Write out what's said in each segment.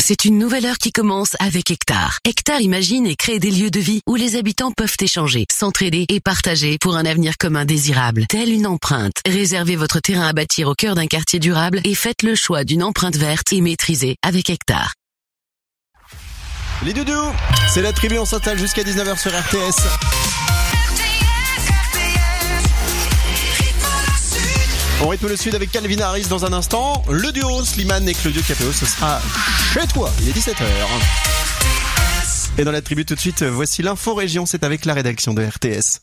C'est une nouvelle heure qui commence avec Hectare. Hectare imagine et crée des lieux de vie où les habitants peuvent échanger, s'entraider et partager pour un avenir commun désirable. Telle une empreinte. Réservez votre terrain à bâtir au cœur d'un quartier durable et faites le choix d'une empreinte verte et maîtrisée avec Hectare. Les doudous, c'est la tribu, on s'installe jusqu'à 19h sur RTS. On rythme le sud avec Calvin Harris dans un instant. Le duo Slimane et Claudio Capéo, ce sera chez toi. Il est 17h. Et dans la tribu tout de suite, voici l'info région. C'est avec la rédaction de RTS.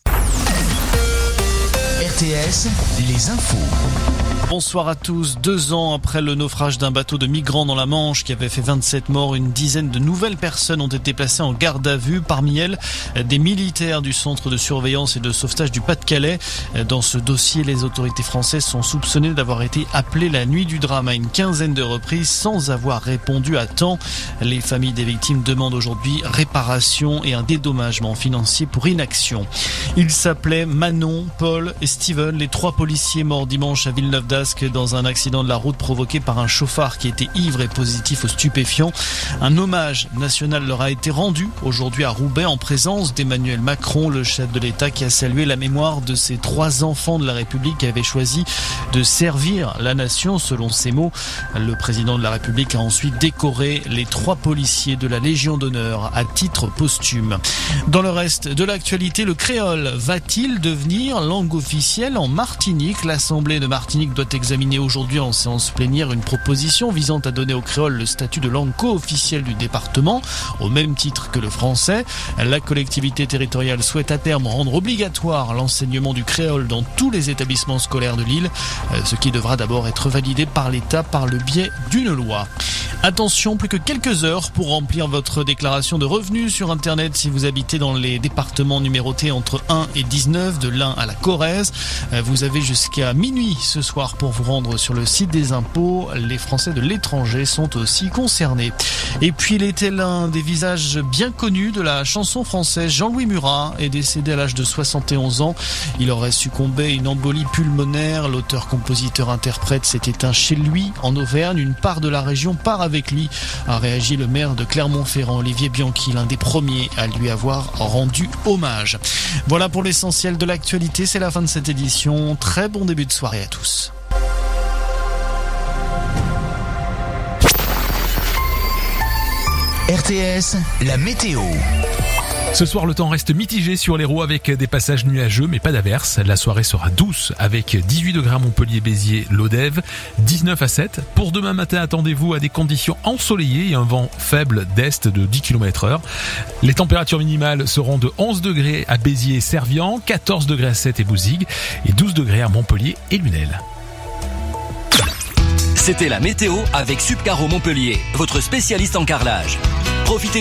RTS, les infos. Bonsoir à tous. 2 ans après le naufrage d'un bateau de migrants dans la Manche qui avait fait 27 morts, une dizaine de nouvelles personnes ont été placées en garde à vue. Parmi elles, des militaires du centre de surveillance et de sauvetage du Pas-de-Calais. Dans ce dossier, les autorités françaises sont soupçonnées d'avoir été appelées la nuit du drame à une quinzaine de reprises sans avoir répondu à temps. Les familles des victimes demandent aujourd'hui réparation et un dédommagement financier pour inaction. Ils s'appelaient Manon, Paul et Steven, les 3 policiers morts dimanche à Villeneuve-d'Ascq dans un accident de la route provoqué par un chauffard qui était ivre et positif aux stupéfiants. Un hommage national leur a été rendu aujourd'hui à Roubaix en présence d'Emmanuel Macron, le chef de l'État, qui a salué la mémoire de ces 3 enfants de la République qui avaient choisi de servir la nation, selon ses mots. Le président de la République a ensuite décoré les 3 policiers de la Légion d'honneur à titre posthume. Dans le reste de l'actualité, le créole va-t-il devenir langue officielle en Martinique? L'Assemblée de Martinique doit examiner aujourd'hui en séance plénière une proposition visant à donner au créole le statut de langue co-officielle du département, au même titre que le français. La collectivité territoriale souhaite à terme rendre obligatoire l'enseignement du créole dans tous les établissements scolaires de l'île, ce qui devra d'abord être validé par l'État par le biais d'une loi. Attention, plus que quelques heures pour remplir votre déclaration de revenus sur Internet si vous habitez dans les départements numérotés entre 1 et 19, de l'Ain à la Corrèze. Vous avez jusqu'à minuit ce soir pour vous rendre sur le site des impôts. Les Français de l'étranger sont aussi concernés. Et puis il était l'un des visages bien connus de la chanson française. Jean-Louis Murat est décédé à l'âge de 71 ans. Il aurait succombé à une embolie pulmonaire. L'auteur, compositeur, interprète s'est éteint chez lui en Auvergne. Une part de la région part avec lui, a réagi le maire de Clermont-Ferrand, Olivier Bianchi, l'un des premiers à lui avoir rendu hommage. Voilà pour l'essentiel de l'actualité. C'est la fin de cette édition. Très bon début de soirée à tous. RTS, la météo. Ce soir, le temps reste mitigé sur l'Hérault avec des passages nuageux mais pas d'averses. La soirée sera douce avec 18 degrés à Montpellier, Béziers, Lodève, 19 à 7. Pour demain matin, attendez-vous à des conditions ensoleillées et un vent faible d'est de 10 km/h. Les températures minimales seront de 11 degrés à Béziers et Servian, 14 degrés à 7 et Bouzigues et 12 degrés à Montpellier et Lunel. C'était la météo avec Subcaro Montpellier, votre spécialiste en carrelage. Profitez